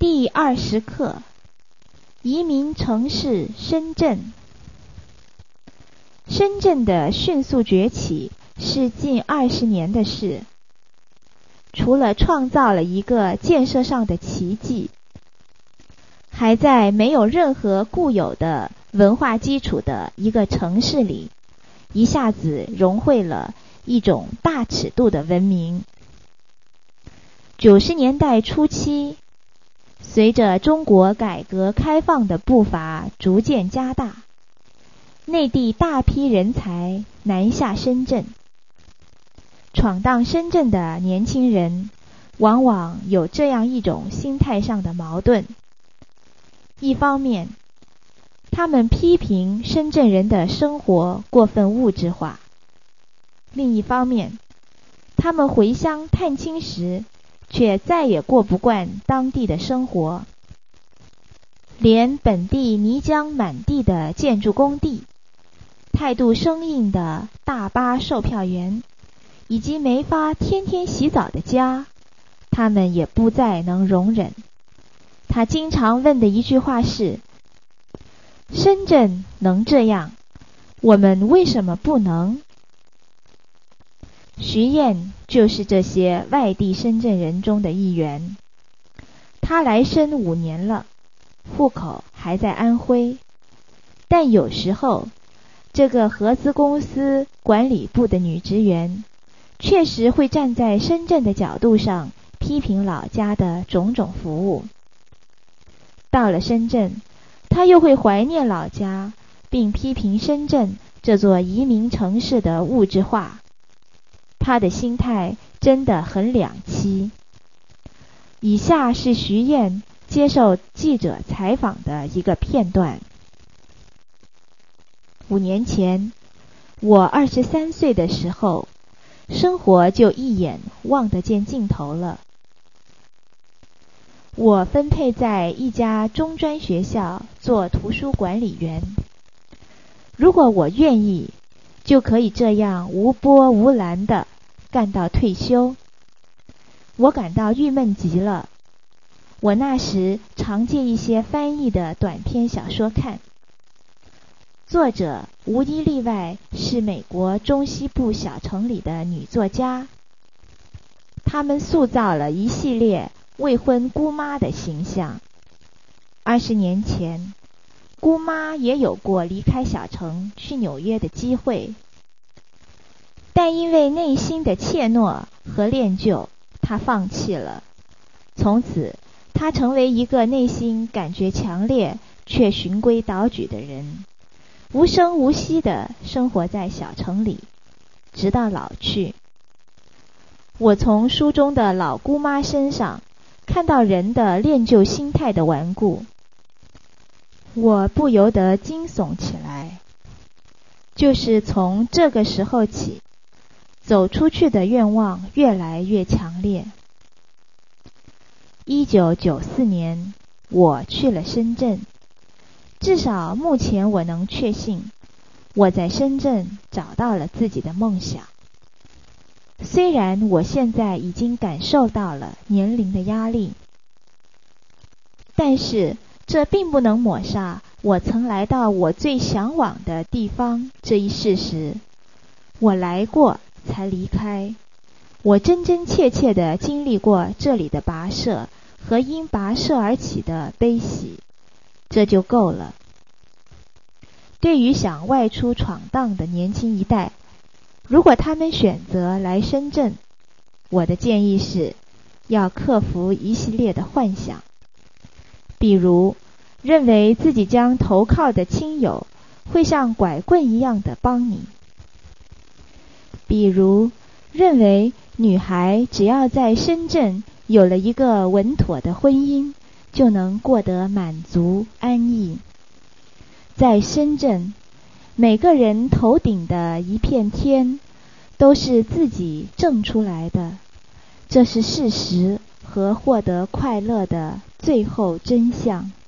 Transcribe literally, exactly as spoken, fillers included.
第二十课：移民城市深圳。深圳的迅速崛起是近二十年的事，除了创造了一个建设上的奇迹，还在没有任何固有的文化基础的一个城市里，一下子融汇了一种大尺度的文明。九十年代初期，随着中国改革开放的步伐逐渐加大，内地大批人才南下深圳。闯荡深圳的年轻人往往有这样一种心态上的矛盾：一方面，他们批评深圳人的生活过分物质化；另一方面，他们回乡探亲时却再也过不惯当地的生活，连本地泥浆满地的建筑工地、态度生硬的大巴售票员，以及没法天天洗澡的家，他们也不再能容忍。他经常问的一句话是：深圳能这样，我们为什么不能？徐燕就是这些外地深圳人中的一员。他来深五年了，户口还在安徽，但有时候这个合资公司管理部的女职员确实会站在深圳的角度上批评老家的种种服务。到了深圳，他又会怀念老家，并批评深圳这座移民城市的物质化。他的心态真的很两极。以下是徐燕接受记者采访的一个片段。五年前，我二十三岁的时候，生活就一眼望得见尽头了。我分配在一家中专学校做图书管理员。如果我愿意，就可以这样无波无澜地干到退休。我感到郁闷极了。我那时常借一些翻译的短篇小说看，作者无一例外是美国中西部小城里的女作家。她们塑造了一系列未婚姑妈的形象。二十年前，姑妈也有过离开小城去纽约的机会，但因为内心的怯懦和恋旧，她放弃了。从此，她成为一个内心感觉强烈却循规蹈矩的人，无声无息地生活在小城里，直到老去。我从书中的老姑妈身上看到人的恋旧心态的顽固，我不由得惊悚起来。就是从这个时候起，走出去的愿望越来越强烈。一九九四年，我去了深圳。至少目前我能确信，我在深圳找到了自己的梦想。虽然我现在已经感受到了年龄的压力，但是这并不能抹杀我曾来到我最向往的地方这一事实。我来过才离开，我真真切切地经历过这里的跋涉和因跋涉而起的悲喜，这就够了。对于想外出闯荡的年轻一代，如果他们选择来深圳，我的建议是要克服一系列的幻想，比如认为自己将投靠的亲友会像拐棍一样的帮你，比如认为女孩只要在深圳有了一个稳妥的婚姻，就能过得满足安逸。在深圳，每个人头顶的一片天都是自己挣出来的，这是事实和获得快乐的最后真相。